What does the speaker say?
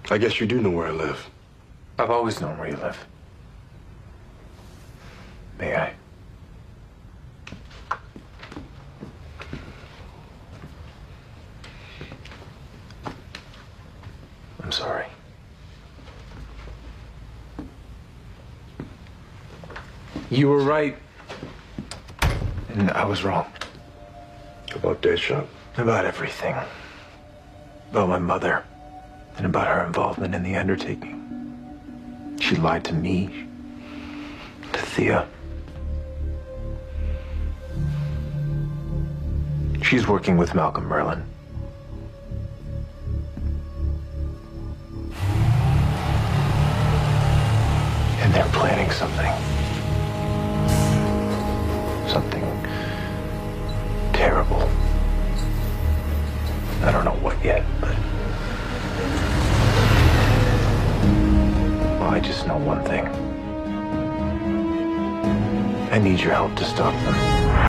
I guess you do know where I live. I've always known where you live. May I? I'm sorry. You were right. And I was wrong. About Deadshot? About everything. About my mother. And about her involvement in the undertaking. She lied to me. To Thea. She's working with Malcolm Merlyn. And they're planning something. Something terrible. I don't know what yet, but... Well, I just know one thing. I need your help to stop them.